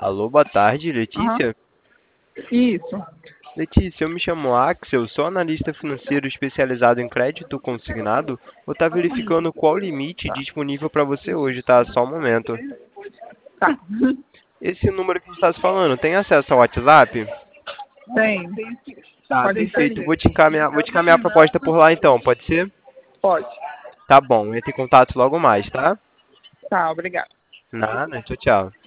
Alô, boa tarde, Aham. Letícia? Isso. Letícia, eu me chamo Axel, sou analista financeiro especializado em crédito consignado. Vou estar verificando qual o limite Tá. disponível para você hoje, tá? Só um momento. Tá. Esse número que a gente está se falando, tem acesso ao WhatsApp? Tem. Tá, Pode perfeito. inserir. Vou te encaminhar a proposta por lá então, pode ser? Pode. Tá bom, entre em contato logo mais, tá? Tá, obrigada. Nada, tchau, tchau.